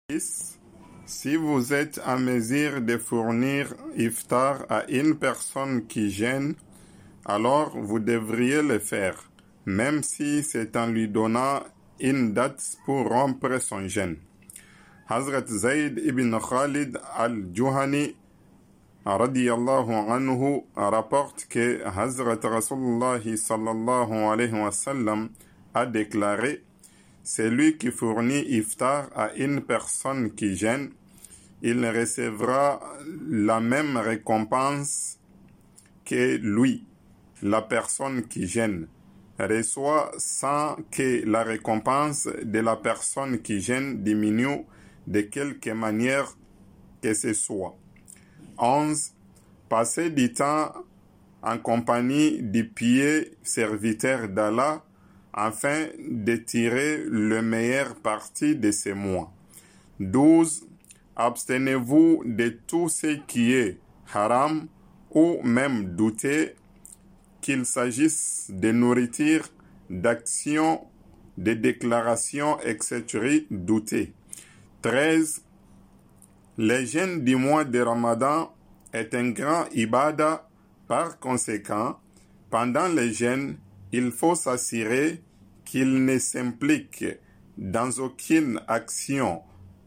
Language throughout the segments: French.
Si vous êtes en mesure de fournir iftar à une personne qui jeûne, alors vous devriez le faire, même si c'est en lui donnant une date pour rompre son jeûne. Hazrat Zayd ibn Khalid al-Juhani radiyallahu anhu rapporte que Hazrat Rasulullah sallallahu alayhi wa sallam a déclaré: celui qui fournit iftar à une personne qui jeûne, il recevra la même récompense que lui, la personne qui jeûne, reçoit sans que la récompense de la personne qui jeûne diminue de quelque manière que ce soit. 11. Passer du temps en compagnie du pieux serviteur d'Allah afin de tirer le meilleur parti de ces mois. 12. Abstenez-vous de tout ce qui est haram ou même douter, qu'il s'agisse de nourriture, d'actions, de déclarations, etc. douter. 13. Le jeûne du mois de Ramadan est un grand ibadah. Par conséquent, pendant le jeûne, il faut s'assurer qu'il ne s'implique dans aucune action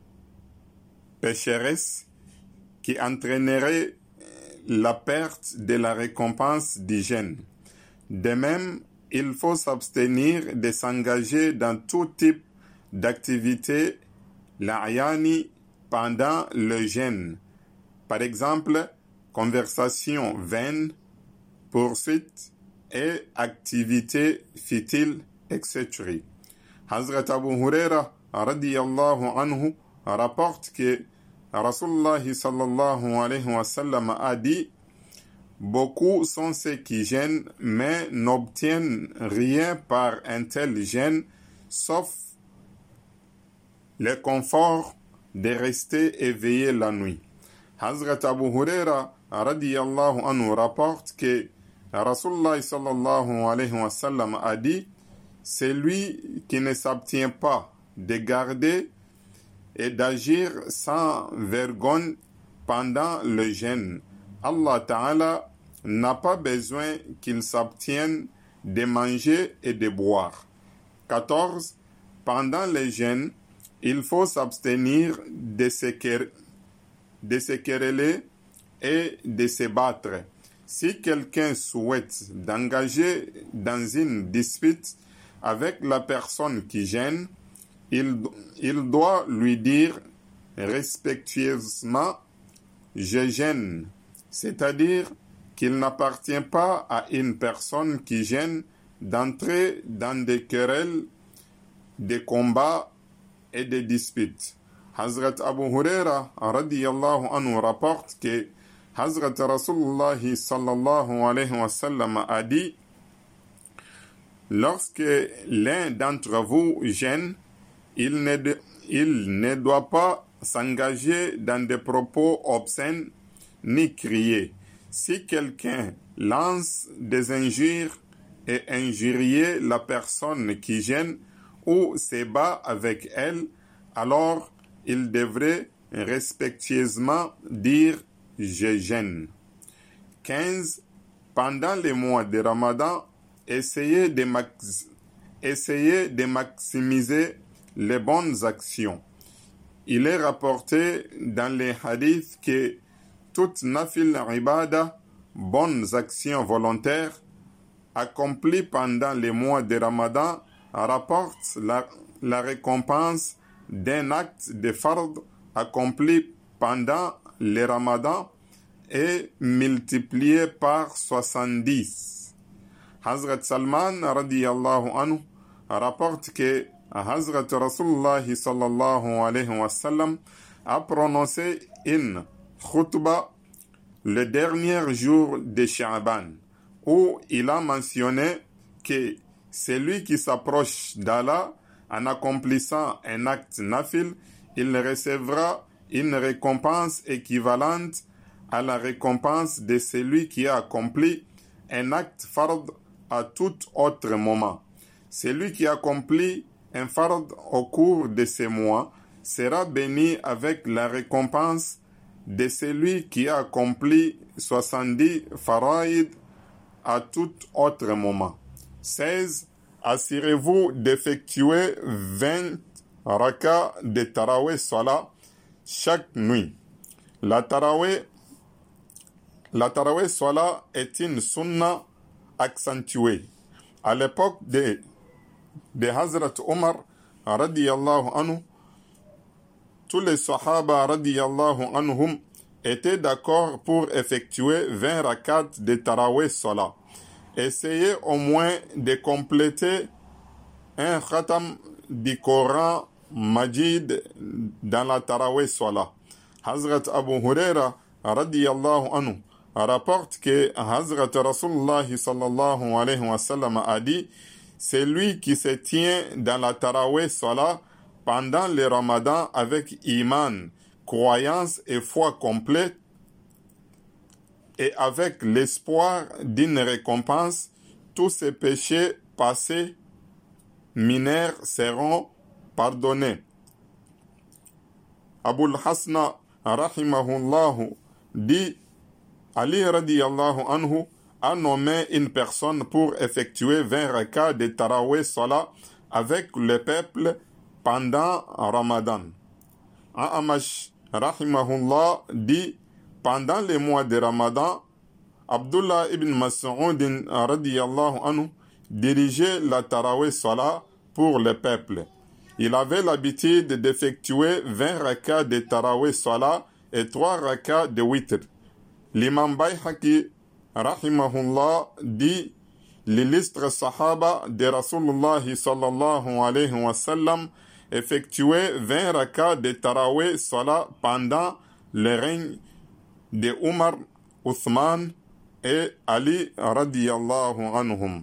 pécheresse qui entraînerait la perte de la récompense du jeûne. De même, il faut s'abstenir de s'engager dans tout type d'activité la'yani pendant le jeûne. Par exemple, conversation vaine, poursuite et activité futile, etc. Hazrat Abu Huraira radiyallahu anhu rapporte que Rasulullah sallallahu alayhi wa sallam a dit: beaucoup sont ceux qui jeûnent, mais n'obtiennent rien par un tel jeûne, sauf le confort de rester éveillé la nuit. Hazrat Abu Huraira radiyallahu anhu rapporte que Rasulullah sallallahu alayhi wa sallam a dit: celui qui ne s'abstient pas de garder et d'agir sans vergogne pendant le jeûne, Allah Ta'ala n'a pas besoin qu'il s'abstienne de manger et de boire. 14. Pendant le jeûne, il faut s'abstenir de se quereller et de se battre. Si quelqu'un souhaite d'engager dans une dispute avec la personne qui jeûne, il doit lui dire respectueusement: je jeûne, c'est-à-dire qu'il n'appartient pas à une personne qui jeûne d'entrer dans des querelles, des combats et des disputes. Hazrat Abu Huraira radiyallahu anhu rapporte que Hazrat Rasulullah sallallahu alayhi wa sallam a dit: lorsque l'un d'entre vous jeûne, il ne doit pas s'engager dans des propos obscènes ni crier. Si quelqu'un lance des injures et injurie la personne qui jeûne ou se bat avec elle, alors il devrait respectueusement dire: je jeûne. 15. Pendant les mois de Ramadan, essayez de maximiser les bonnes actions. Il est rapporté dans les hadiths que toute nafil ibada, bonnes actions volontaires, accomplies pendant les mois de Ramadan, rapportent la récompense d'un acte de fard accompli pendant le Ramadan et multiplié par 70. Hazrat Salman radiyallahu anhu rapporte que Hazrat Rasulullah sallallahu alayhi wa sallam a prononcé une khutba le dernier jour de Sha'ban où il a mentionné que celui qui s'approche d'Allah en accomplissant un acte nafil, il recevra une récompense équivalente à la récompense de celui qui a accompli un acte fard à tout autre moment. Celui qui accomplit un fard au cours de ces mois sera béni avec la récompense de celui qui a accompli 70 faraïd à tout autre moment. 16. Assurez-vous d'effectuer 20 rakas de tarawih salat chaque nuit. La tarawih salat est une sunna accentuée. À l'époque de Hazrat Omar radiyallahu anhu, tous les sahaba radiyallahu anhum étaient d'accord pour effectuer 20 rakats de tarawih salat. Essayez au moins de compléter un khatam du Coran Majid dans la tarawih salat. Hazrat Abu Huraira radiyallahu anhu rapporte que Hazrat Rasulullah sallallahu alayhi wa sallam a dit: celui qui se tient dans la tarawih salat pendant le ramadan avec iman, croyance et foi complète et avec l'espoir d'une récompense, tous ses péchés passés mineurs seront pardonnés. Abul Hasna rahimahullah dit: Ali radiyallahu anhu a nommé une personne pour effectuer 20 rakats de tarawih salat avec le peuple pendant Ramadan. Amash rahimahullah dit: pendant les mois de Ramadan, Abdullah ibn Mas'ud radiyallahu anhu dirigeait la tarawih salat pour le peuple. Il avait l'habitude d'effectuer 20 rakats de tarawih salat et 3 rakats de witr. L'imam Bayhaqi rahimahullah dit: l'illustre sahaba de Rasulullah sallallahu alayhi wa sallam effectuait 20 rakats de tarawih salat pendant le règne de Omar, Othman et Ali radiyallahu anhum.